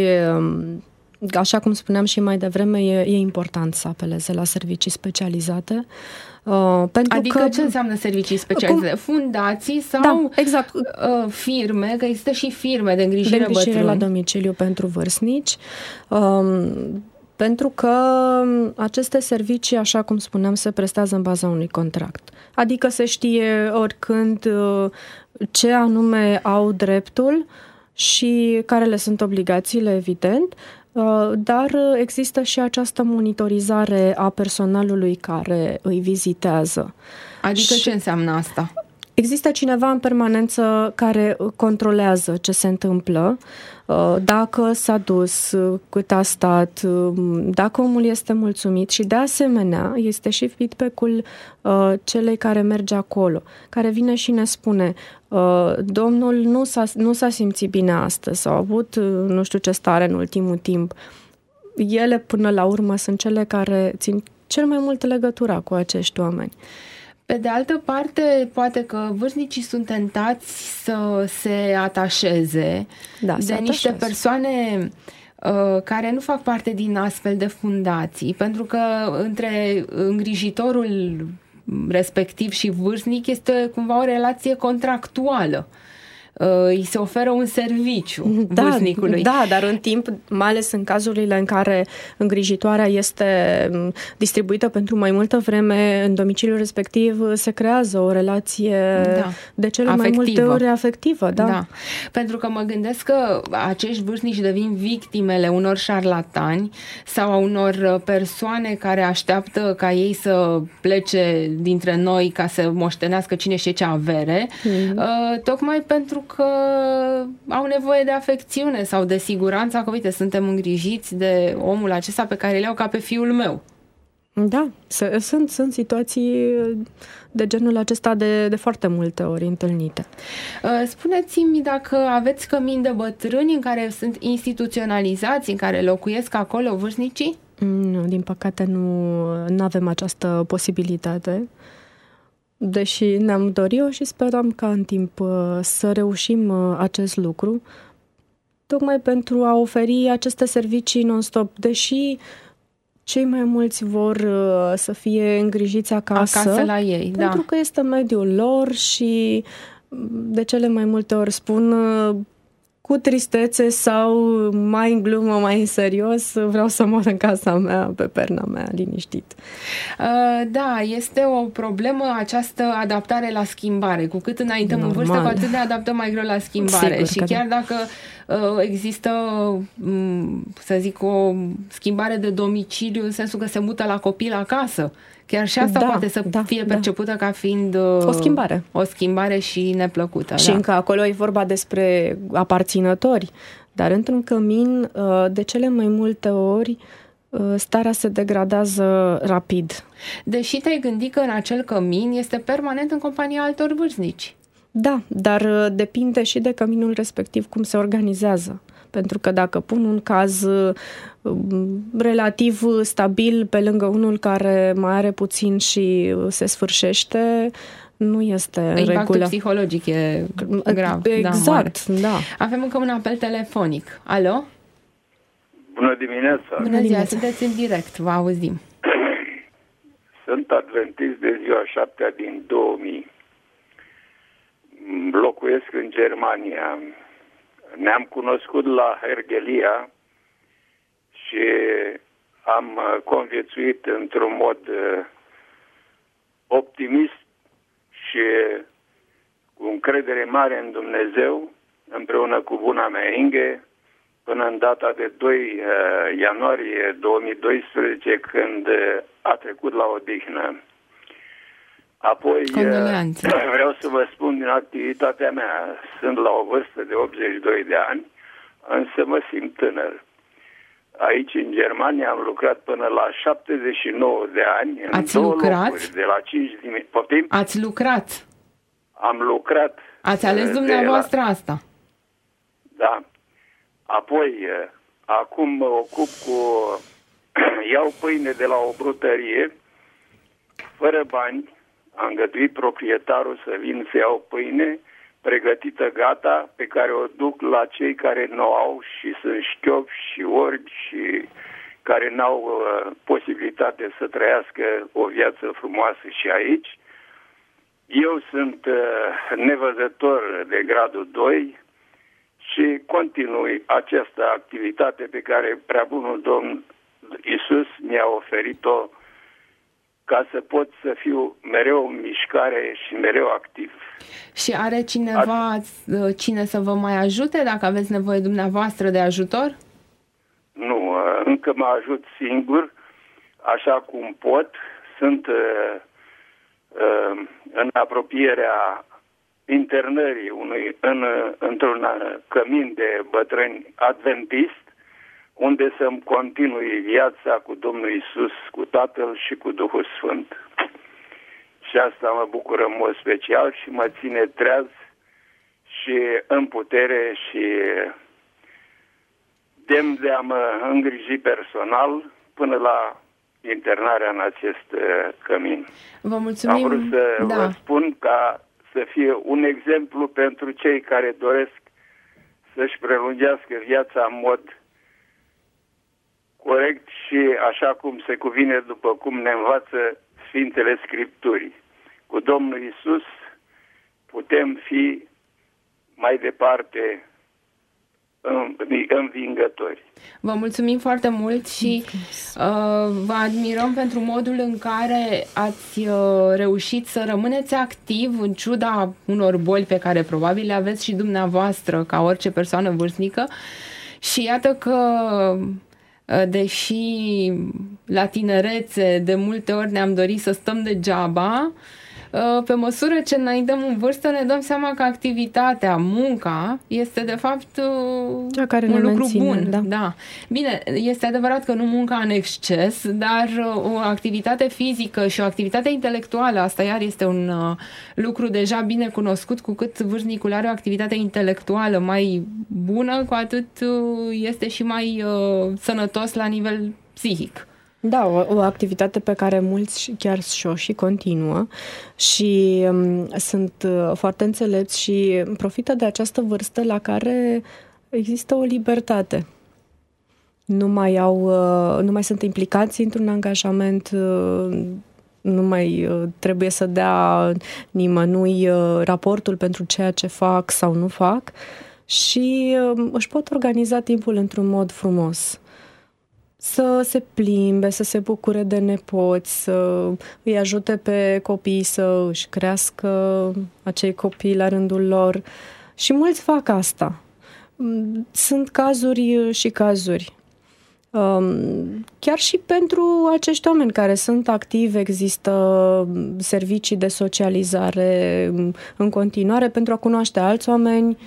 așa cum spuneam și mai devreme, e, e important să apeleze la servicii specializate. Uh, pentru adică că, ce înseamnă servicii specializate? Cum? Fundații sau da, exact. uh, firme? Că există și firme de îngrijire, de îngrijire bătrâni. la domiciliu pentru vârstnici. Um, pentru că aceste servicii, așa cum spuneam, se prestează în baza unui contract. Adică se știe oricând uh, ce anume au dreptul și care le sunt obligațiile, evident, dar există și această monitorizare a personalului care îi vizitează. Adică și ce înseamnă asta? Există cineva în permanență care controlează ce se întâmplă, dacă s-a dus, cât a stat, dacă omul este mulțumit și de asemenea este și feedback-ul celei care merge acolo, care vine și ne spune domnul nu s-a, nu s-a simțit bine astăzi sau a avut nu știu ce stare în ultimul timp. Ele până la urmă sunt cele care țin cel mai mult legătura cu acești oameni. Pe de altă parte, poate că vârstnicii sunt tentați să se atașeze da, de niște persoane uh, care nu fac parte din astfel de fundații, pentru că între îngrijitorul respectiv și vârstnic este cumva o relație contractuală. Îi se oferă un serviciu da, vârstnicului. Da, dar în timp, mai ales în cazurile în care îngrijitoarea este distribuită pentru mai multă vreme, în domiciliul respectiv se creează o relație da. de cele afectivă. mai multe ori afectivă. Da. Da. Pentru că mă gândesc că acești vârstnici devin victimele unor șarlatani sau a unor persoane care așteaptă ca ei să plece dintre noi ca să moștenească cine știe ce avere, mm. uh, tocmai pentru că au nevoie de afecțiune sau de siguranță că, uite, suntem îngrijiți de omul acesta pe care îl iau ca pe fiul meu. Da, sunt, sunt situații de genul acesta de, de foarte multe ori întâlnite. Spuneți-mi dacă aveți cămini de bătrâni în care sunt instituționalizați, în care locuiesc acolo vârstnicii? Nu, din păcate nu avem această posibilitate. Deși ne-am dorit-o și sperăm ca în timp să reușim acest lucru, tocmai pentru a oferi aceste servicii non-stop, deși cei mai mulți vor să fie îngrijiți acasă, acasă la ei, pentru da. că este mediul lor și de cele mai multe ori spun cu tristețe sau mai în glumă, mai în serios, vreau să mor în casa mea, pe perna mea, liniștit. Da, este o problemă această adaptare la schimbare. Cu cât înaintăm Normal. în vârstă, cu atât ne adaptăm mai greu la schimbare. Sigur și chiar da. dacă există, să zic, o schimbare de domiciliu, în sensul că se mută la copil acasă, chiar și asta da, poate să da, fie percepută da. ca fiind o schimbare. O schimbare și neplăcută. Și da. încă acolo e vorba despre aparținători, dar într-un cămin, de cele mai multe ori, starea se degradează rapid. Deși te-ai gândit că în acel cămin este permanent în compania altor vârstnici. Da, dar depinde și de căminul respectiv cum se organizează. Pentru că dacă pun un caz relativ stabil pe lângă unul care mai are puțin și se sfârșește, nu este în regulă. Impactul psihologic e grav. Exact, da. da. Avem încă un apel telefonic. Alo? Bună dimineața! Bună ziua, sunteți în direct, vă auzim. Sunt adventist de ziua șaptea din două mii. Locuiesc în Germania. Ne-am cunoscut la Hergelia și am conviețuit într-un mod optimist și cu încredere mare în Dumnezeu, împreună cu buna mea Inge, până în data de doi ianuarie două mii doisprezece, când a trecut la odihnă. Apoi Condoleanțe. Vreau să vă spun din activitatea mea, sunt la o vârstă de optzeci și doi de ani, însă mă simt tânăr. Aici, în Germania, am lucrat până la șaptezeci și nouă de ani. Ați în două lucrat? Locuri, de la cinci dimineața. Poftim? Ați lucrat? Am lucrat. Ați ales dumneavoastră la... asta? Da. Apoi, acum mă ocup cu... Iau pâine de la o brutărie, fără bani. Am îngăduit proprietarul să vin să iau pâine pregătită gata, pe care o duc la cei care nu au și sunt șchiopi și orbi și care n-au uh, posibilitate să trăiască o viață frumoasă și aici. Eu sunt uh, nevăzător de gradul doi și continui această activitate pe care Preabunul Domn Iisus mi-a oferit-o ca să pot să fiu mereu în mișcare și mereu activ. Și are cineva Azi... cine să vă mai ajute dacă aveți nevoie dumneavoastră de ajutor? Nu, încă mă ajut singur, așa cum pot. Sunt uh, uh, în apropierea internării unui, în, într-un cămin de bătrâni adventist, unde să-mi continui viața cu Domnul Iisus, cu Tatăl și cu Duhul Sfânt. Și asta mă bucură în mod special și mă ține treaz și în putere și demn de a mă îngriji personal până la internarea în acest cămin. Vă mulțumim. Am vrut să da. vă spun ca să fie un exemplu pentru cei care doresc să-și prelungească viața în mod corect și așa cum se cuvine, după cum ne învață Sfintele Scripturii. Cu Domnul Iisus putem fi mai departe învingători. Vă mulțumim foarte mult și uh, vă admirăm pentru modul în care ați uh, reușit să rămâneți activ în ciuda unor boli pe care probabil le aveți și dumneavoastră ca orice persoană vârstnică. Și iată că deși la tinerețe de multe ori ne-am dorit să stăm degeaba, pe măsură ce înaintăm în vârstă ne dăm seama că activitatea, munca, este de fapt cea care un ne lucru menține, bun. Da. Da. Bine, este adevărat că nu munca în exces, dar o activitate fizică și o activitate intelectuală, asta iar este un lucru deja bine cunoscut, cu cât vârstnicul are o activitate intelectuală mai bună, cu atât este și mai uh, sănătos la nivel psihic. Da, o, o activitate pe care mulți chiar și-o și continuă și um, sunt uh, foarte înțelepți și profită de această vârstă la care există o libertate. Nu mai au, uh, nu mai sunt implicați într-un angajament, uh, nu mai uh, trebuie să dea nimănui uh, raportul pentru ceea ce fac sau nu fac și uh, își pot organiza timpul într-un mod frumos. Să se plimbe, să se bucure de nepoți, să îi ajute pe copii să își crească acei copii la rândul lor. Și mulți fac asta. Sunt cazuri și cazuri. Chiar și pentru acești oameni care sunt activi, există servicii de socializare în continuare pentru a cunoaște alți oameni.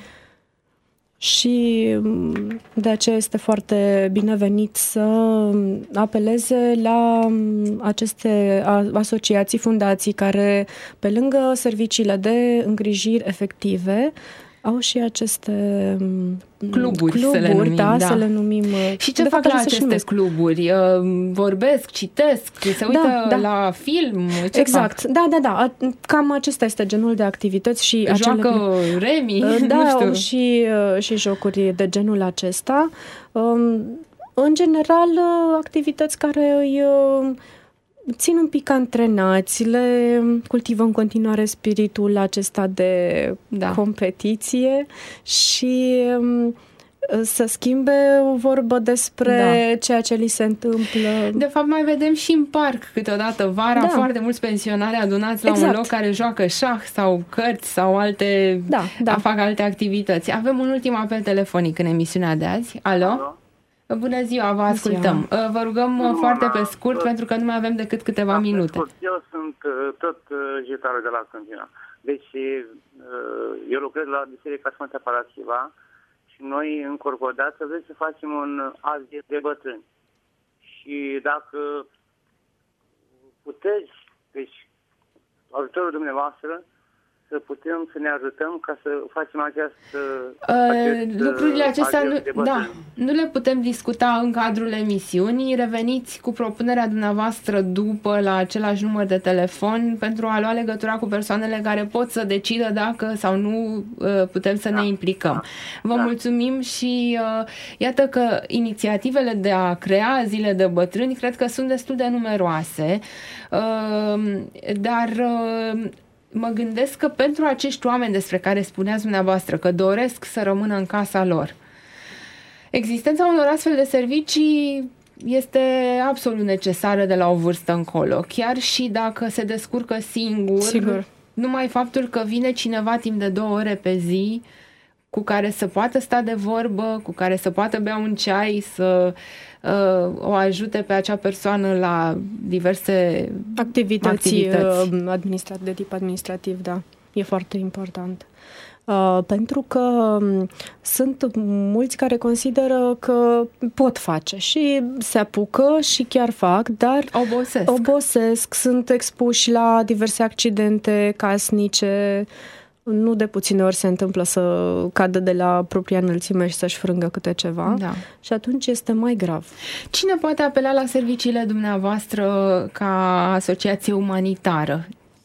Și de aceea este foarte binevenit să apeleze la aceste asociații, fundații care, pe lângă serviciile de îngrijiri efective, au și aceste cluburi, cluburi să le numim. Da, da. Să le numim. Și ce fac la aceste cluburi? Vorbesc, citesc, se uită da, da. la film? Ce exact, fac? da, da, da. Cam acesta este genul de activități și joacă acele... remi? Da, nu știu. au și, și jocuri de genul acesta. În general, activități care îi țin un pic antrenați, le cultivă în continuare spiritul acesta de da. competiție și să schimbe o vorbă despre da. ceea ce li se întâmplă. De fapt, mai vedem și în parc câteodată vara da. foarte mulți pensionari adunați la exact. un loc care joacă șah sau cărți sau alte, da, da. fac alte activități. Avem un ultim apel telefonic în emisiunea de azi. Alo? Alo? Bună ziua, vă ascultăm. Ziua. Vă rugăm Bună, foarte pe scurt, tot, pentru că nu mai avem decât câteva da, minute. Scurt. Eu sunt tot jetarul de la Câmpina. Deci, eu lucrez la Biserica Sfânta Paraschiva și noi, în Corcodată, vrem să facem un azil de bătrâni. Și dacă puteți, deci, ajutorul dumneavoastră, să putem să ne ajutăm ca să facem această... Uh, lucrurile acestea nu, da, nu le putem discuta în cadrul emisiunii. Reveniți cu propunerea dumneavoastră după la același număr de telefon pentru a lua legătura cu persoanele care pot să decidă dacă sau nu uh, putem să da. ne implicăm. Vă da. mulțumim și uh, iată că inițiativele de a crea zile de bătrâni cred că sunt destul de numeroase, uh, dar... Uh, mă gândesc că pentru acești oameni despre care spuneați dumneavoastră că doresc să rămână în casa lor, existența unor astfel de servicii este absolut necesară de la o vârstă încolo. Chiar și dacă se descurcă singur, Sigur. numai faptul că vine cineva timp de două ore pe zi cu care să poată sta de vorbă, cu care să poată bea un ceai, să uh, o ajute pe acea persoană la diverse activități, activități. Administrat, de tip administrativ, da, e foarte important. Uh, pentru că um, sunt mulți care consideră că pot face și se apucă și chiar fac, dar obosesc, obosesc sunt expuși la diverse accidente casnice. Nu de puține ori se întâmplă să cadă de la propria înălțime și să-și frângă câte ceva da. și atunci este mai grav. Cine poate apela la serviciile dumneavoastră ca asociație umanitară?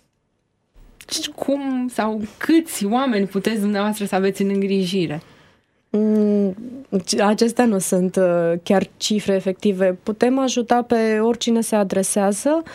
Cum sau câți oameni puteți dumneavoastră să aveți în îngrijire? Acestea nu sunt chiar cifre efective. Putem ajuta pe oricine se adresează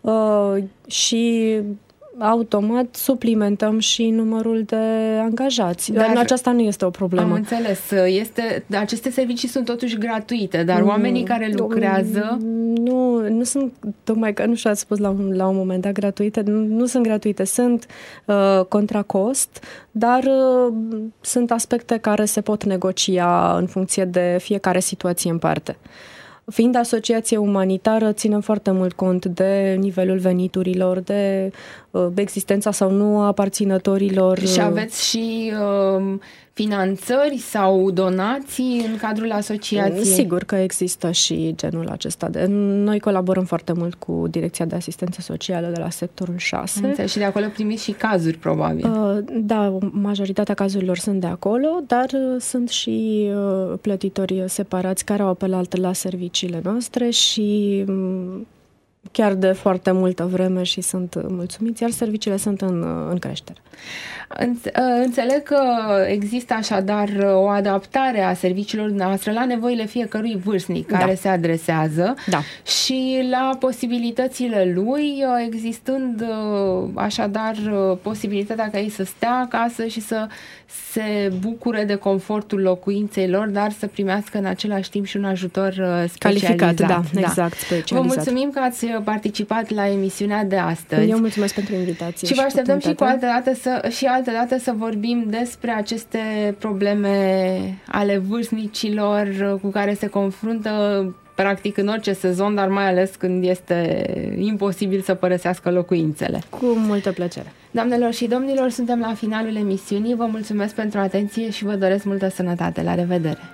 și automat suplimentăm și numărul de angajați. Dar aceasta nu este o problemă. Am înțeles. Este, aceste servicii sunt totuși gratuite, dar oamenii care lucrează... Nu, nu sunt, tocmai că nu știu, ați spus la un, la un moment dat gratuite, nu, nu sunt gratuite, sunt uh, contra cost, dar uh, sunt aspecte care se pot negocia în funcție de fiecare situație în parte. Fiind asociație umanitară, ținem foarte mult cont de nivelul veniturilor, de uh, existența sau nu a aparținătorilor. Și aveți și uh, finanțări sau donații în cadrul asociației? Sigur că există și genul acesta. De... Noi colaborăm foarte mult cu Direcția de Asistență Socială de la sectorul șase. Înțeleg. Și de acolo primiți și cazuri, probabil. Uh, da, majoritatea cazurilor sunt de acolo, dar uh, sunt și uh, plătitori separați care au apelat la serviciile noastre și um, chiar de foarte multă vreme și sunt mulțumiți, iar serviciile sunt în, în creștere. Înțeleg că există așadar o adaptare a serviciilor noastre la nevoile fiecărui vârstnic care da. se adresează da. și la posibilitățile lui, existând așadar posibilitatea ca ei să stea acasă și să se bucure de confortul locuinței lor, dar să primească în același timp și un ajutor specializat. Calificat, da, da. exact, specializat. Vă mulțumim că ați participat la emisiunea de astăzi. Eu mulțumesc pentru invitație. Și vă așteptăm și cu altă dată să, și altă dată să vorbim despre aceste probleme ale vârstnicilor cu care se confruntă practic în orice sezon, dar mai ales când este imposibil să părăsească locuințele. Cu multă plăcere. Doamnelor și domnilor, suntem la finalul emisiunii. Vă mulțumesc pentru atenție și vă doresc multă sănătate. La revedere!